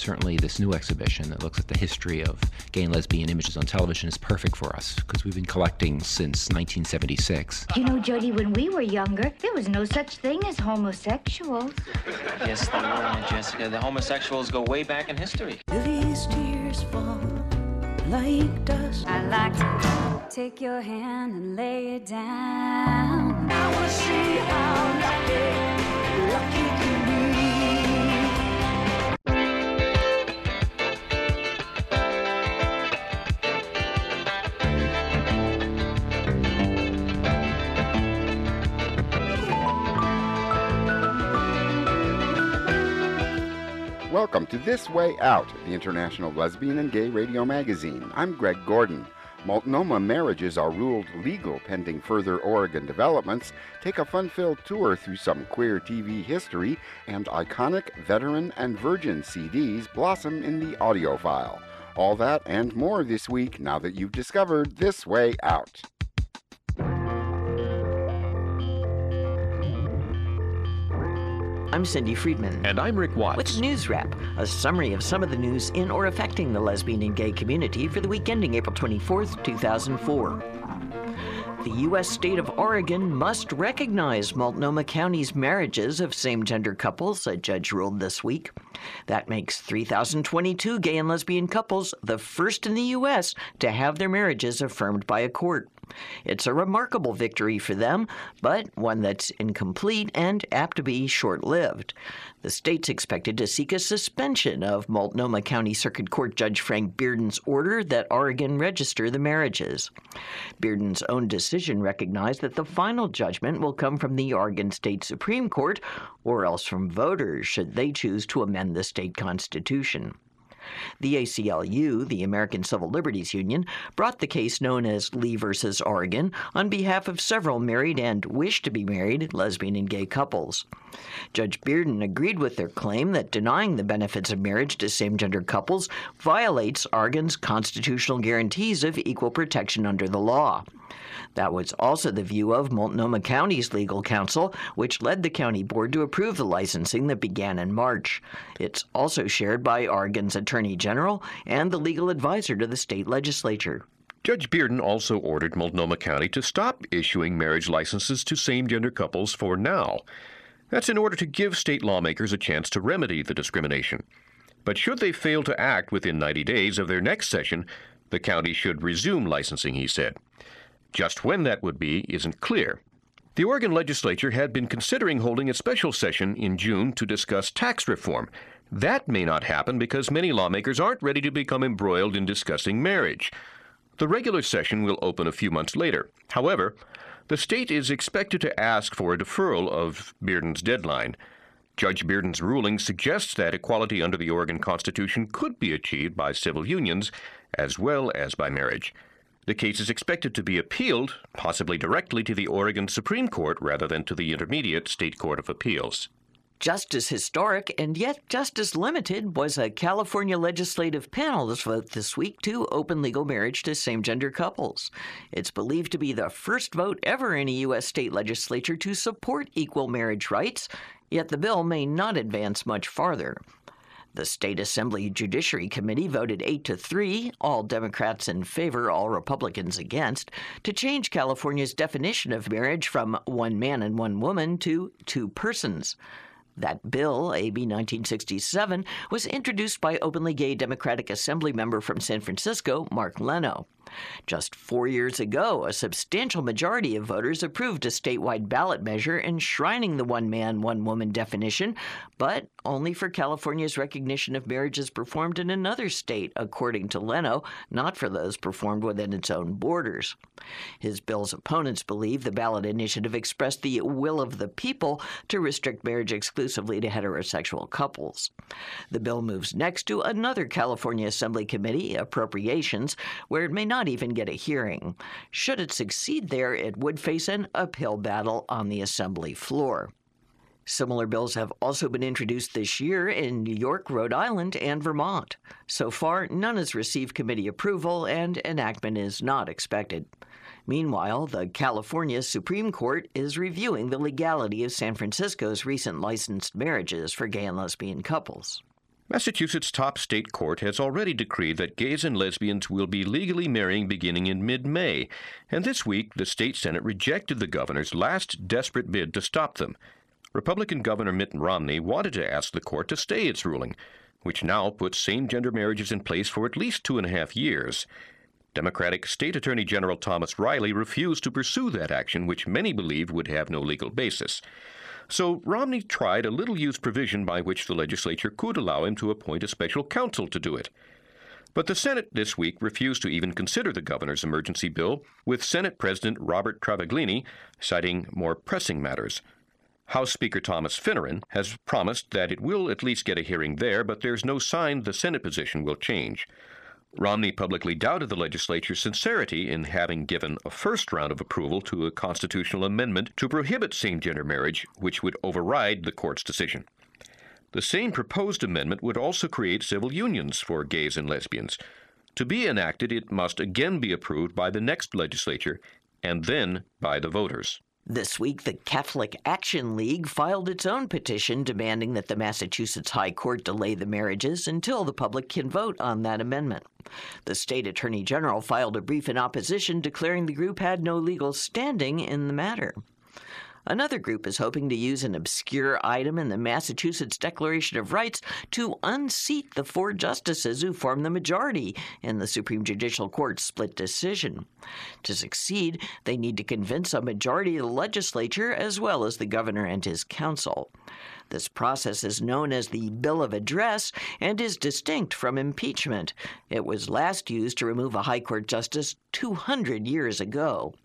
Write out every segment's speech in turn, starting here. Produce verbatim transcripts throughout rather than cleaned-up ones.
certainly this new exhibition that looks at the history of gay and lesbian images on television is perfect for us because we've been collecting since nineteen seventy-six. You know, Jody, when we were younger, there was no such thing as homosexuals. Yes, there were, Jessica. The homosexuals go way back in history. These tears fall like dust. I'd like to take your hand and lay it down. I want to see how lucky, lucky can be. Welcome to This Way Out, the International Lesbian and Gay Radio Magazine. I'm Greg Gordon. Multnomah marriages are ruled legal pending further Oregon developments. Take a fun-filled tour through some queer T V history, and iconic veteran and virgin C Ds blossom in the audio file. All that and more this week now that you've discovered This Way Out. I'm Cindy Friedman. And I'm Rick Watts. With News Wrap, a summary of some of the news in or affecting the lesbian and gay community for the week ending April twenty-fourth, two thousand four. The U S state of Oregon must recognize Multnomah County's marriages of same-gender couples, a judge ruled this week. That makes three thousand twenty-two gay and lesbian couples the first in the U S to have their marriages affirmed by a court. It's a remarkable victory for them, but one that's incomplete and apt to be short-lived. The state's expected to seek a suspension of Multnomah County Circuit Court Judge Frank Bearden's order that Oregon register the marriages. Bearden's own decision recognized that the final judgment will come from the Oregon State Supreme Court, or else from voters should they choose to amend the state constitution. The A C L U, the American Civil Liberties Union, brought the case known as Lee versus Oregon on behalf of several married and wish-to-be-married lesbian and gay couples. Judge Bearden agreed with their claim that denying the benefits of marriage to same-gender couples violates Oregon's constitutional guarantees of equal protection under the law. That was also the view of Multnomah County's legal counsel, which led the county board to approve the licensing that began in March. It's also shared by Oregon's Attorney General and the legal advisor to the state legislature. Judge Bearden also ordered Multnomah County to stop issuing marriage licenses to same-gender couples for now. That's in order to give state lawmakers a chance to remedy the discrimination. But should they fail to act within ninety days of their next session, the county should resume licensing, he said. Just when that would be isn't clear. The Oregon legislature had been considering holding a special session in June to discuss tax reform. That may not happen because many lawmakers aren't ready to become embroiled in discussing marriage. The regular session will open a few months later. However, the state is expected to ask for a deferral of Bearden's deadline. Judge Bearden's ruling suggests that equality under the Oregon Constitution could be achieved by civil unions as well as by marriage. The case is expected to be appealed, possibly directly to the Oregon Supreme Court rather than to the Intermediate State Court of Appeals. Just as historic and yet just as limited was a California legislative panel's vote this week to open legal marriage to same-gender couples. It's believed to be the first vote ever in a U S state legislature to support equal marriage rights, yet the bill may not advance much farther. The State Assembly Judiciary Committee voted eight to three, all Democrats in favor, all Republicans against, to change California's definition of marriage from one man and one woman to two persons. That bill, A B nineteen sixty-seven, was introduced by openly gay Democratic Assembly member from San Francisco, Mark Leno. Just four years ago, a substantial majority of voters approved a statewide ballot measure enshrining the one-man, one-woman definition, but only for California's recognition of marriages performed in another state, according to Leno, not for those performed within its own borders. His bill's opponents believe the ballot initiative expressed the will of the people to restrict marriage exclusively to heterosexual couples. The bill moves next to another California Assembly Committee, Appropriations, where it may not even get a hearing. Should it succeed there, it would face an uphill battle on the Assembly floor. Similar bills have also been introduced this year in New York, Rhode Island, and Vermont. So far, none has received committee approval, and enactment is not expected. Meanwhile, the California Supreme Court is reviewing the legality of San Francisco's recent licensed marriages for gay and lesbian couples. Massachusetts' top state court has already decreed that gays and lesbians will be legally marrying beginning in mid-May, and this week the state Senate rejected the governor's last desperate bid to stop them. Republican Governor Mitt Romney wanted to ask the court to stay its ruling, which now puts same-gender marriages in place for at least two and a half years. Democratic State Attorney General Thomas Riley refused to pursue that action, which many believed would have no legal basis. So Romney tried a little-used provision by which the legislature could allow him to appoint a special counsel to do it. But the Senate this week refused to even consider the governor's emergency bill, with Senate President Robert Travaglini citing more pressing matters. House Speaker Thomas Finneran has promised that it will at least get a hearing there, but there's no sign the Senate position will change. Romney publicly doubted the legislature's sincerity in having given a first round of approval to a constitutional amendment to prohibit same-gender marriage, which would override the court's decision. The same proposed amendment would also create civil unions for gays and lesbians. To be enacted, it must again be approved by the next legislature and then by the voters. This week, the Catholic Action League filed its own petition demanding that the Massachusetts High Court delay the marriages until the public can vote on that amendment. The state attorney general filed a brief in opposition, declaring the group had no legal standing in the matter. Another group is hoping to use an obscure item in the Massachusetts Declaration of Rights to unseat the four justices who form the majority in the Supreme Judicial Court's split decision. To succeed, they need to convince a majority of the legislature as well as the governor and his council. This process is known as the Bill of Address and is distinct from impeachment. It was last used to remove a High Court justice two hundred years ago.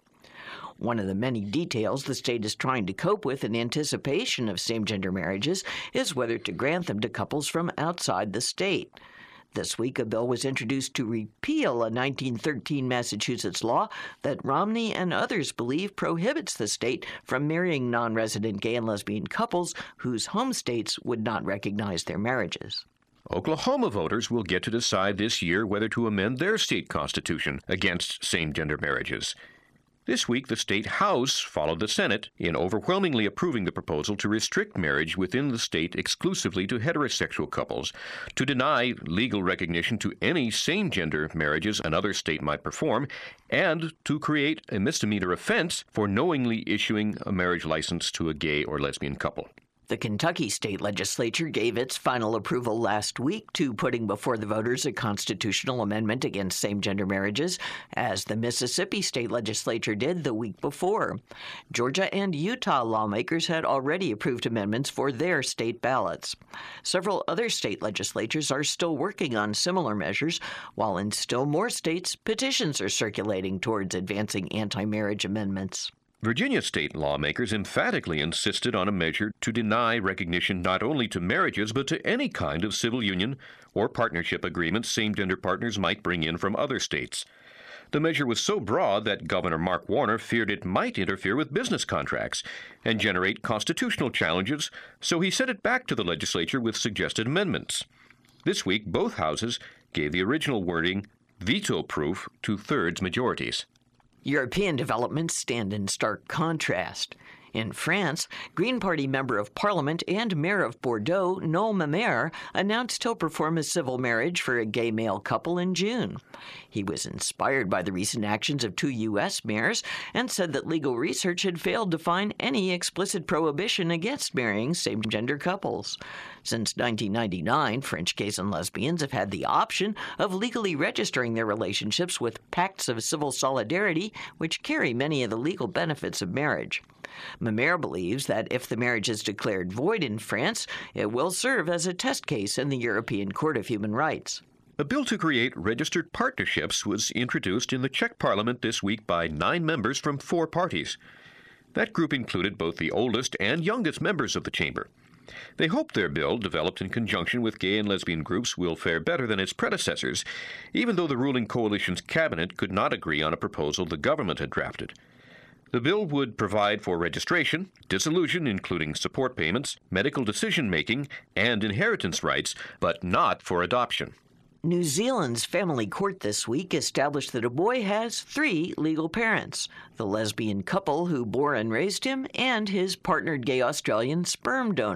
One of the many details the state is trying to cope with in anticipation of same-gender marriages is whether to grant them to couples from outside the state. This week, a bill was introduced to repeal a nineteen thirteen Massachusetts law that Romney and others believe prohibits the state from marrying non-resident gay and lesbian couples whose home states would not recognize their marriages. Oklahoma voters will get to decide this year whether to amend their state constitution against same-gender marriages. This week, the state House followed the Senate in overwhelmingly approving the proposal to restrict marriage within the state exclusively to heterosexual couples, to deny legal recognition to any same-gender marriages another state might perform, and to create a misdemeanor offense for knowingly issuing a marriage license to a gay or lesbian couple. The Kentucky state legislature gave its final approval last week to putting before the voters a constitutional amendment against same-gender marriages, as the Mississippi state legislature did the week before. Georgia and Utah lawmakers had already approved amendments for their state ballots. Several other state legislatures are still working on similar measures, while in still more states, petitions are circulating towards advancing anti-marriage amendments. Virginia state lawmakers emphatically insisted on a measure to deny recognition not only to marriages but to any kind of civil union or partnership agreements same-gender partners might bring in from other states. The measure was so broad that Governor Mark Warner feared it might interfere with business contracts and generate constitutional challenges, so he sent it back to the legislature with suggested amendments. This week, both houses gave the original wording veto-proof two-thirds majorities. European developments stand in stark contrast. In France, Green Party Member of Parliament and Mayor of Bordeaux, Noel Mamère, announced he'll perform a civil marriage for a gay male couple in June. He was inspired by the recent actions of two U S mayors and said that legal research had failed to find any explicit prohibition against marrying same-gender couples. Since nineteen ninety-nine, French gays and lesbians have had the option of legally registering their relationships with pacts of civil solidarity, which carry many of the legal benefits of marriage. Mamère believes that if the marriage is declared void in France, it will serve as a test case in the European Court of Human Rights. A bill to create registered partnerships was introduced in the Czech parliament this week by nine members from four parties. That group included both the oldest and youngest members of the chamber. They hope their bill, developed in conjunction with gay and lesbian groups, will fare better than its predecessors, even though the ruling coalition's cabinet could not agree on a proposal the government had drafted. The bill would provide for registration, dissolution, including support payments, medical decision-making, and inheritance rights, but not for adoption. New Zealand's family court this week established that a boy has three legal parents: the lesbian couple who bore and raised him and his partnered gay Australian sperm donor.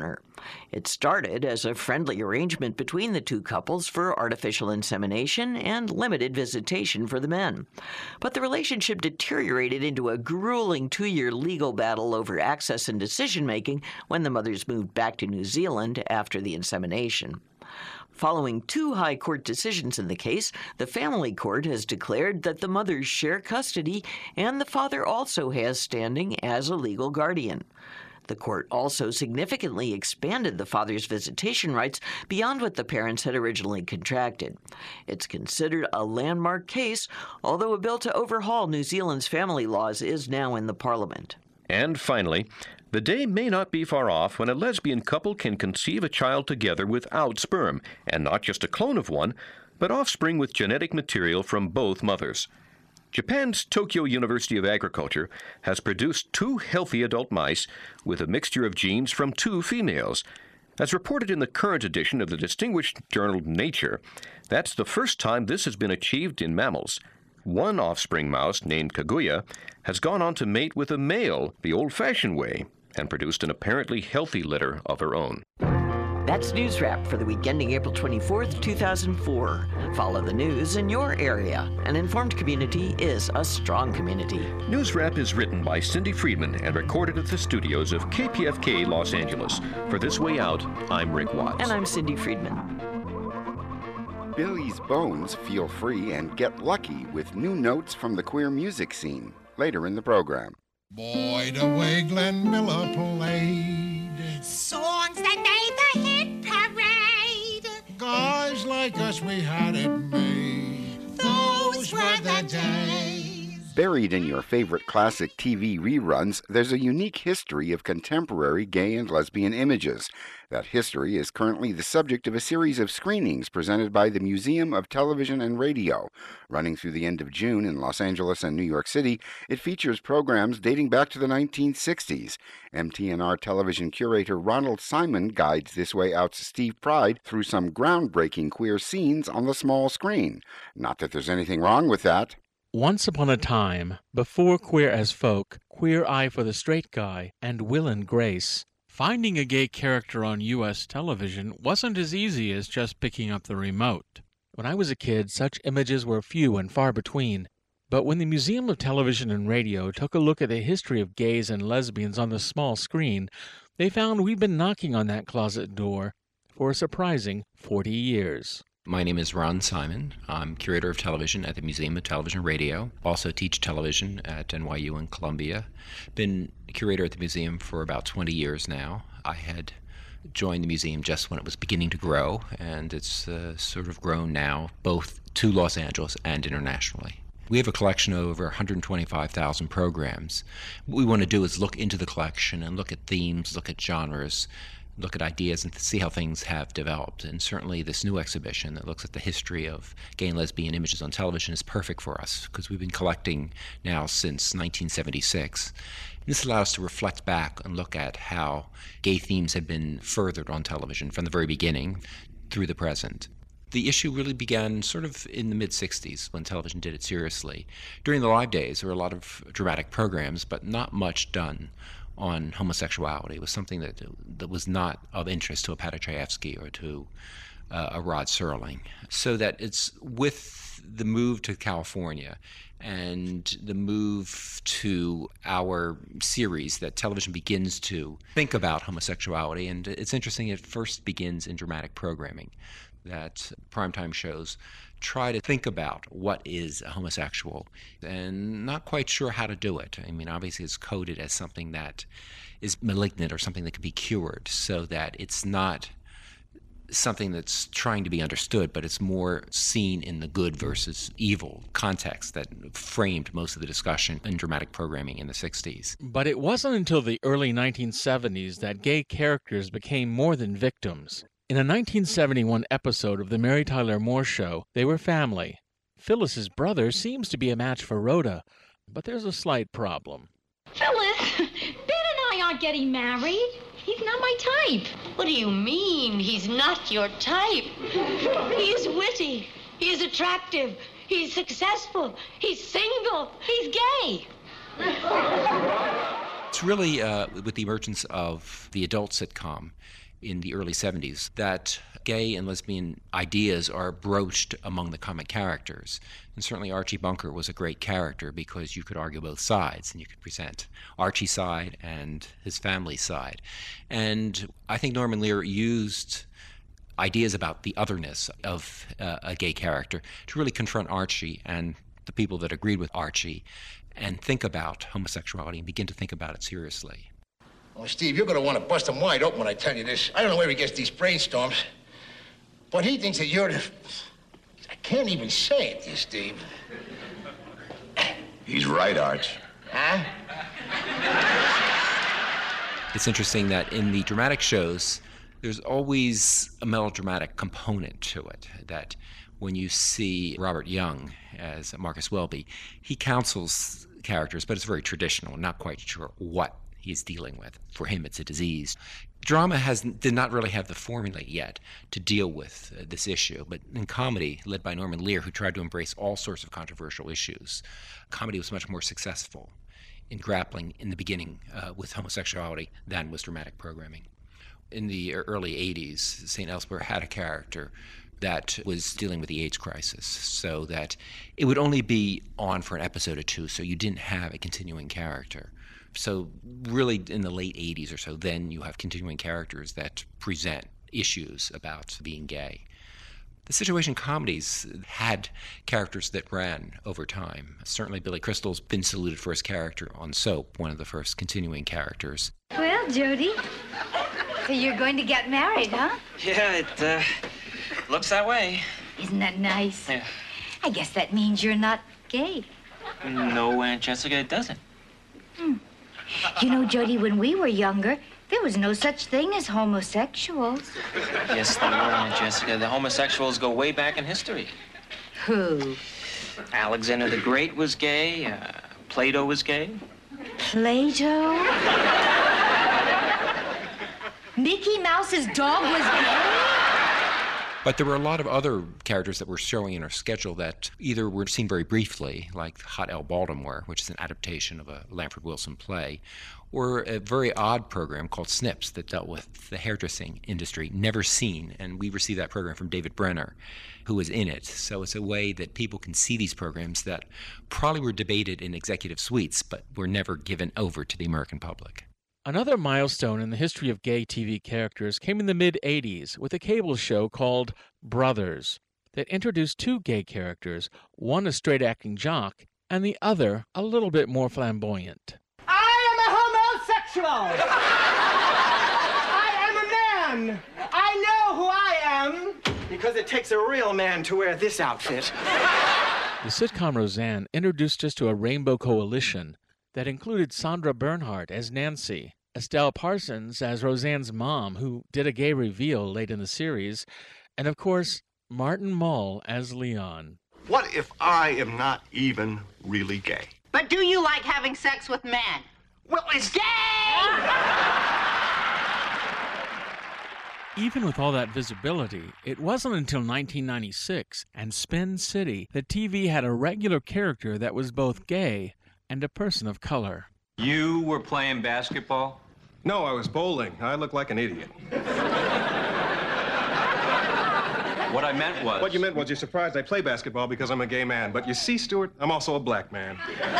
It started as a friendly arrangement between the two couples for artificial insemination and limited visitation for the men. But the relationship deteriorated into a grueling two-year legal battle over access and decision-making when the mothers moved back to New Zealand after the insemination. Following two high court decisions in the case, the family court has declared that the mothers share custody and the father also has standing as a legal guardian. The court also significantly expanded the father's visitation rights beyond what the parents had originally contracted. It's considered a landmark case, although a bill to overhaul New Zealand's family laws is now in the Parliament. And finally, the day may not be far off when a lesbian couple can conceive a child together without sperm, and not just a clone of one, but offspring with genetic material from both mothers. Japan's Tokyo University of Agriculture has produced two healthy adult mice with a mixture of genes from two females. As reported in the current edition of the distinguished journal Nature, that's the first time this has been achieved in mammals. One offspring mouse, named Kaguya, has gone on to mate with a male the old-fashioned way and produced an apparently healthy litter of her own. That's News Wrap for the week ending April twenty-fourth, two thousand four. Follow the news in your area. An informed community is a strong community. News Wrap is written by Cindy Friedman and recorded at the studios of K P F K Los Angeles. For This Way Out, I'm Rick Watts. And I'm Cindy Friedman. Billy's Bones feel free and get lucky with new notes from the queer music scene later in the program. Boy, the way Glenn Miller played Songs that made the hit parade. Guys like us, we had it made. Those were the days. Buried in your favorite classic T V reruns, there's a unique history of contemporary gay and lesbian images. That history is currently the subject of a series of screenings presented by the Museum of Television and Radio. Running through the end of June in Los Angeles and New York City, it features programs dating back to the nineteen sixties. M T N R television curator Ronald Simon guides This Way Out's Steve Pride through some groundbreaking queer scenes on the small screen. Not that there's anything wrong with that. Once upon a time, before Queer as Folk, Queer Eye for the Straight Guy, and Will and Grace, finding a gay character on U S television wasn't as easy as just picking up the remote. When I was a kid, such images were few and far between. But when the Museum of Television and Radio took a look at the history of gays and lesbians on the small screen, they found we've been knocking on that closet door for a surprising forty years. My name is Ron Simon. I'm curator of television at the Museum of Television and Radio. Also teach television at N Y U and Columbia. Been curator at the museum for about twenty years now. I had joined the museum just when it was beginning to grow, and it's uh, sort of grown now, both to Los Angeles and internationally. We have a collection of over one hundred twenty-five thousand programs. What we want to do is look into the collection and look at themes, look at genres, look at ideas and see how things have developed. And certainly this new exhibition that looks at the history of gay and lesbian images on television is perfect for us because we've been collecting now since nineteen seventy-six. This allows us to reflect back and look at how gay themes have been furthered on television from the very beginning through the present. The issue really began sort of in the mid-sixties when television did it seriously. During the live days, there were a lot of dramatic programs, but not much done on homosexuality. It was something that that was not of interest to a Paddy Chayefsky or to uh, a Rod Serling. So that it's with the move to California and the move to our series that television begins to think about homosexuality. And it's interesting, it first begins in dramatic programming, that primetime shows try to think about what is a homosexual and not quite sure how to do it. I mean, obviously it's coded as something that is malignant or something that can be cured, so that it's not something that's trying to be understood, but it's more seen in the good versus evil context that framed most of the discussion in dramatic programming in the sixties. But it wasn't until the early nineteen seventies that gay characters became more than victims. In a nineteen seventy-one episode of The Mary Tyler Moore Show, they were family. Phyllis's brother seems to be a match for Rhoda, but there's a slight problem. Phyllis, Ben and I aren't getting married. He's not my type. What do you mean, he's not your type? He is witty. He is attractive. He's successful. He's single. He's gay. It's really uh, with the emergence of the adult sitcom in the early seventies that gay and lesbian ideas are broached among the comic characters. And certainly Archie Bunker was a great character because you could argue both sides and you could present Archie's side and his family's side. And I think Norman Lear used ideas about the otherness of uh, a gay character to really confront Archie and the people that agreed with Archie and think about homosexuality and begin to think about it seriously. Oh, Steve, you're going to want to bust him wide open when I tell you this. I don't know where he gets these brainstorms, but he thinks that you're the... I can't even say it, you Steve. He's right, Arch. Huh? It's interesting that in the dramatic shows, there's always a melodramatic component to it, that when you see Robert Young as Marcus Welby, he counsels characters, but it's very traditional, not quite sure what he's dealing with. For him, it's a disease. Drama has did not really have the formula yet to deal with uh, this issue, but in comedy, led by Norman Lear, who tried to embrace all sorts of controversial issues, comedy was much more successful in grappling in the beginning uh, with homosexuality than was dramatic programming. In the early eighties, Saint Elsewhere had a character that was dealing with the AIDS crisis, so that it would only be on for an episode or two, so you didn't have a continuing character. So really in the late eighties or so, then you have continuing characters that present issues about being gay. The situation comedies had characters that ran over time. Certainly Billy Crystal's been saluted for his character on Soap, one of the first continuing characters. Well, Jody, so you're going to get married, huh? Yeah, it uh, looks that way. Isn't that nice? Yeah. I guess that means you're not gay. No, Aunt Jessica, it doesn't. Hmm. You know, Jody, when we were younger, there was no such thing as homosexuals. Yes, there were, Aunt Jessica. The homosexuals go way back in history. Who? Alexander the Great was gay. Uh, Plato was gay. Plato? Mickey Mouse's dog was gay? But there were a lot of other characters that were showing in our schedule that either were seen very briefly, like Hot L Baltimore, which is an adaptation of a Lanford Wilson play, or a very odd program called Snips that dealt with the hairdressing industry, never seen. And we received that program from David Brenner, who was in it. So it's a way that people can see these programs that probably were debated in executive suites, but were never given over to the American public. Another milestone in the history of gay T V characters came in the mid-eighties with a cable show called Brothers that introduced two gay characters, one a straight-acting jock and the other a little bit more flamboyant. I am a homosexual! I am a man! I know who I am! Because it takes a real man to wear this outfit. The sitcom Roseanne introduced us to a rainbow coalition that included Sandra Bernhard as Nancy, Estelle Parsons as Roseanne's mom, who did a gay reveal late in the series, and of course, Martin Mull as Leon. What if I am not even really gay? But do you like having sex with men? Well, it's gay! Even with all that visibility, it wasn't until nineteen ninety-six and Spin City that T V had a regular character that was both gay and a person of color. You were playing basketball? No, I was bowling. I look like an idiot. What I meant was... What you meant was you're surprised I play basketball because I'm a gay man. But you see, Stuart, I'm also a black man.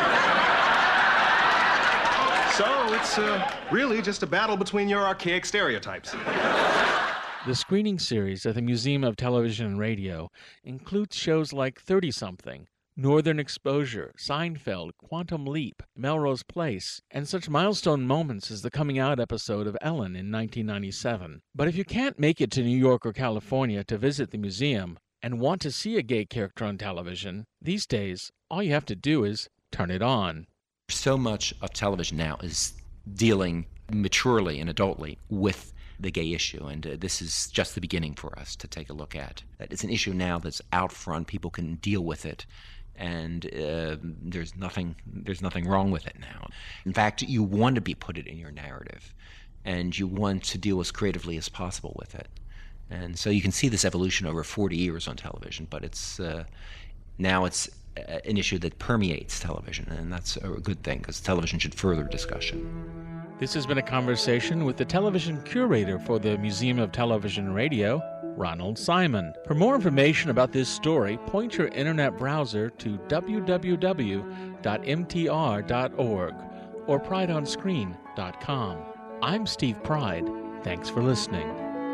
So it's uh, really just a battle between your archaic stereotypes. The screening series at the Museum of Television and Radio includes shows like thirty-something, Northern Exposure, Seinfeld, Quantum Leap, Melrose Place, and such milestone moments as the coming out episode of Ellen in nineteen ninety-seven. But if you can't make it to New York or California to visit the museum and want to see a gay character on television, these days, all you have to do is turn it on. So much of television now is dealing maturely and adultly with the gay issue, and uh, this is just the beginning for us to take a look at. It's an issue now that's out front. People can deal with it. And uh, there's nothing there's nothing wrong with it now. In fact, you want to be put it in your narrative, and you want to deal as creatively as possible with it. And so you can see this evolution over forty years on television, but it's uh, now it's an issue that permeates television, and that's a good thing because television should further discussion. This has been a conversation with the television curator for the Museum of Television and Radio, Ronald Simon. For more information about this story, point your internet browser to w w w dot m t r dot org or pride on screen dot com. I'm Steve Pride. Thanks for listening.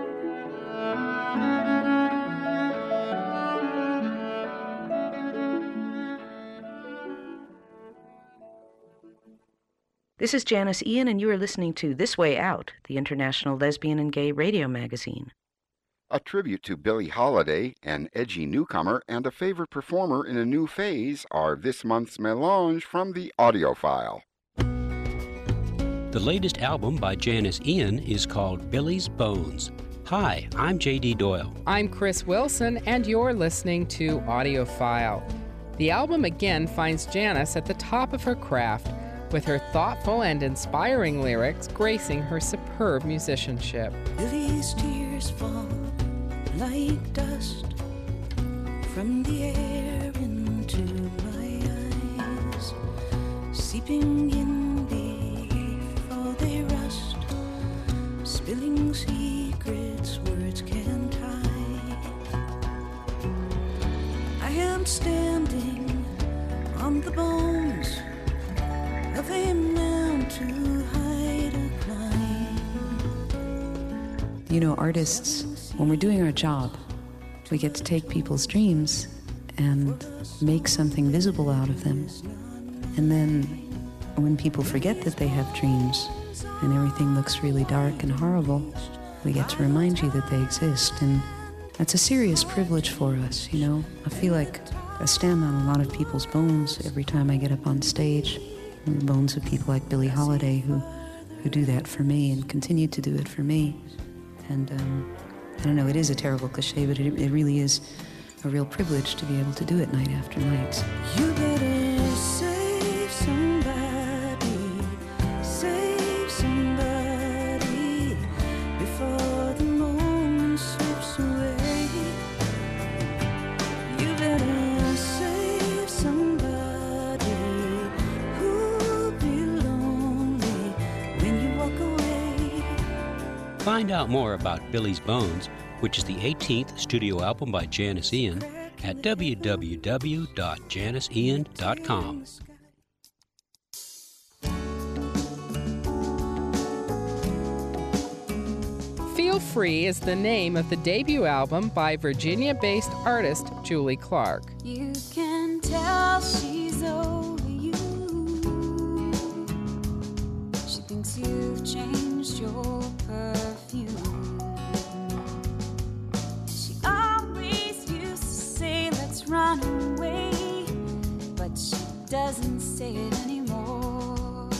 This is Janice Ian, and you are listening to This Way Out, the International Lesbian and Gay Radio magazine. A tribute to Billie Holiday, an edgy newcomer and a favorite performer in a new phase, are this month's melange from the Audiophile. The latest album by Janice Ian is called Billie's Bones. Hi, I'm J D Doyle. I'm Chris Wilson, and you're listening to Audiophile. The album again finds Janice at the top of her craft, with her thoughtful and inspiring lyrics gracing her superb musicianship. Billie's tears fall like dust from the air into my eyes, seeping in before they rust, spilling secrets words can't hide. I am standing on the bones of a man to hide a climb. You know, artists, when we're doing our job, we get to take people's dreams and make something visible out of them. And then when people forget that they have dreams and everything looks really dark and horrible, we get to remind you that they exist. And that's a serious privilege for us, you know. I feel like I stand on a lot of people's bones every time I get up on stage. The bones of people like Billie Holiday who, who do that for me and continue to do it for me. And um, I don't know, it is a terrible cliche, but it, it really is a real privilege to be able to do it night after night. You better save somebody, save somebody before the moment slips away. You better save somebody. Find out more about Billie's Bones, which is the eighteenth studio album by Janice Ian, at w w w dot janice ian dot com. Feel Free is the name of the debut album by Virginia-based artist Julie Clark. You can tell she's over you. She thinks you've changed your perfume. She always used to say, let's run away, but she doesn't say it anymore.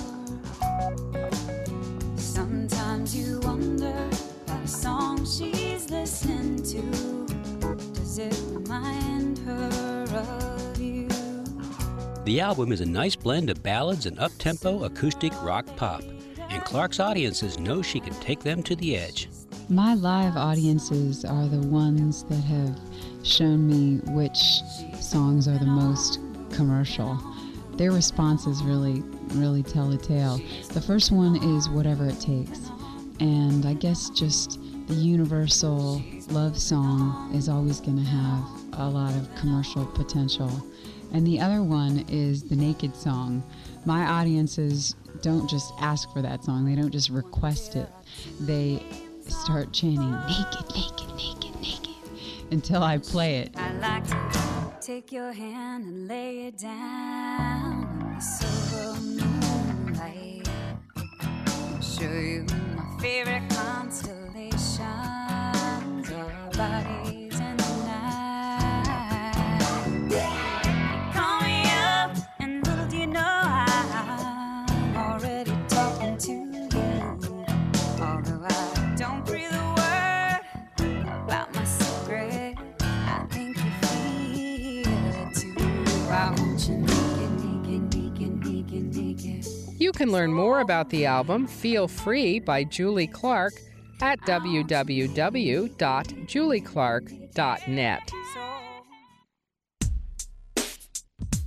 Sometimes you wonder about a song she's listening to. Does it remind her of you? The album is a nice blend of ballads and up-tempo acoustic rock pop, and Clark's audiences know she can take them to the edge. My live audiences are the ones that have shown me which songs are the most commercial. Their responses really, really tell the tale. The first one is Whatever It Takes, and I guess just the universal love song is always going to have a lot of commercial potential. And the other one is the Naked song. My audiences don't just ask for that song. They don't just request it. They start chanting, naked, naked, naked, naked, until I play it. I like to take your hand and lay it down in the silver moonlight. Show you my favorite constellations, our bodies in the night. Call me up, and little do you know I'm already talking to you. Although I don't breathe a word about my secret, I think you feel it too. I want you naked, naked, naked, naked, naked. You can learn more about the album Feel Free by Julie Clark at w w w dot julie clark dot net.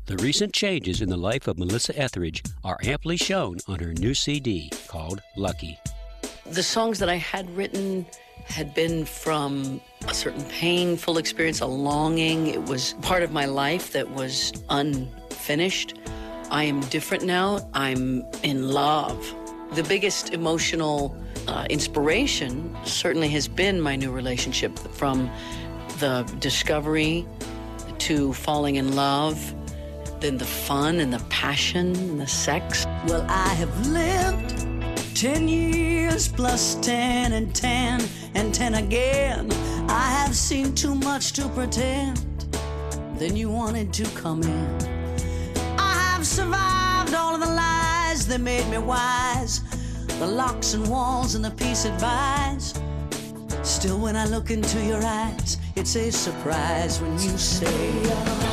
The recent changes in the life of Melissa Etheridge are amply shown on her new C D called Lucky. The songs that I had written had been from a certain painful experience, a longing. It was part of my life that was unfinished. I am different now. I'm in love. The biggest emotional uh, inspiration certainly has been my new relationship, from the discovery to falling in love, then the fun and the passion and the sex. Well, I have lived ten years plus ten and ten and ten again. I have seen too much to pretend. Then you wanted to come in. I have survived all of the lies that made me wise, the locks and walls and the peace advised. Still, when I look into your eyes, it's a surprise when you say,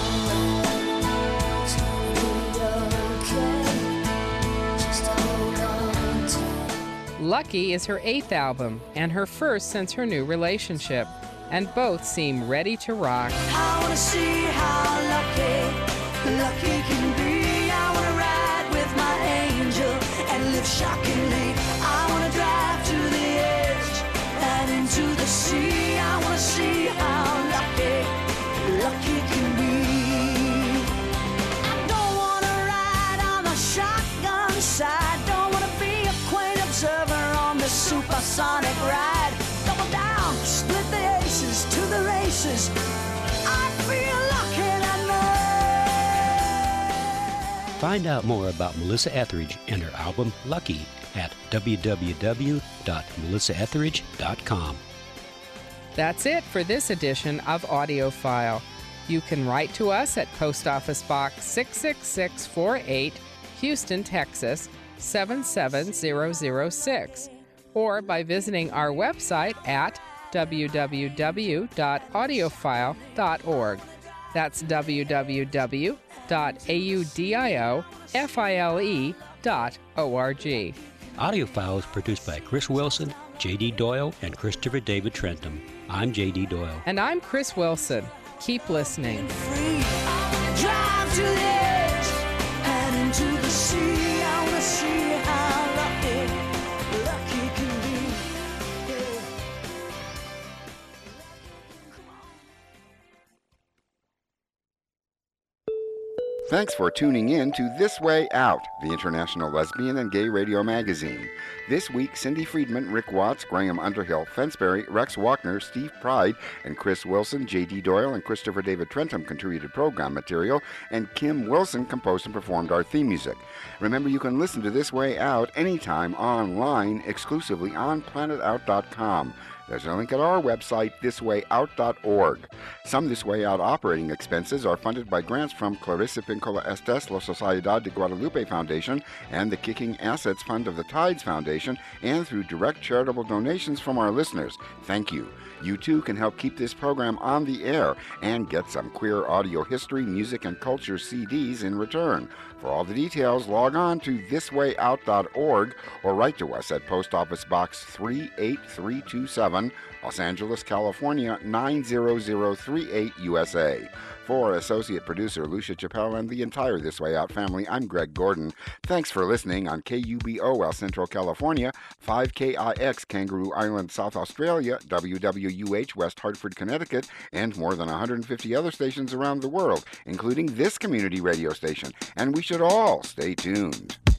Lucky is her eighth album and her first since her new relationship, and both seem ready to rock. I wanna see how lucky, lucky can be. I wanna ride with my angel and live shockingly. I wanna drive to the edge and into the sea. I wanna see how lucky, lucky can be. I don't wanna ride on the shotgun side. Don't wanna be a quaint observer on the supersonic ride. Double down, split the aces to the races. I feel lucky tonight. Find out more about Melissa Etheridge and her album Lucky at w w w dot melissa etheridge dot com. That's it for this edition of AudioFile. You can write to us at Post Office Box six six six four eight, Houston, Texas seven seven zero zero six, or by visiting our website at w w w dot audiophile dot org. That's w w w dot audiofile dot org. AudioFile is produced by Chris Wilson, J D Doyle, and Christopher David Trentham. I'm J D Doyle. And I'm Chris Wilson. Keep listening. Drive to the edge and into the sea. I wanna see how lucky, lucky can be. Yeah. Thanks for tuning in to This Way Out, the international lesbian and gay radio magazine. This week, Cindy Friedman, Rick Watts, Graham Underhill, Fensbury, Rex Walkner, Steve Pride, and Chris Wilson, J D Doyle, and Christopher David Trentham contributed program material, and Kim Wilson composed and performed our theme music. Remember, you can listen to This Way Out anytime online, exclusively on planet out dot com. There's a link at our website, this way out dot org. Some This Way Out operating expenses are funded by grants from Clarissa Pincola Estes, La Sociedad de Guadalupe Foundation, and the Kicking Assets Fund of the Tides Foundation, and through direct charitable donations from our listeners. Thank you. You too can help keep this program on the air and get some queer audio history, music, and culture C Ds in return. For all the details, log on to this way out dot org or write to us at Post Office Box three eight three two seven, Los Angeles, California nine zero zero three eight, U S A. For associate producer Lucia Chappelle and the entire This Way Out family, I'm Greg Gordon. Thanks for listening on K U B O El Centro, California, five K I X Kangaroo Island, South Australia, W W U H West Hartford, Connecticut, and more than one hundred fifty other stations around the world, including this community radio station. And we should all stay tuned.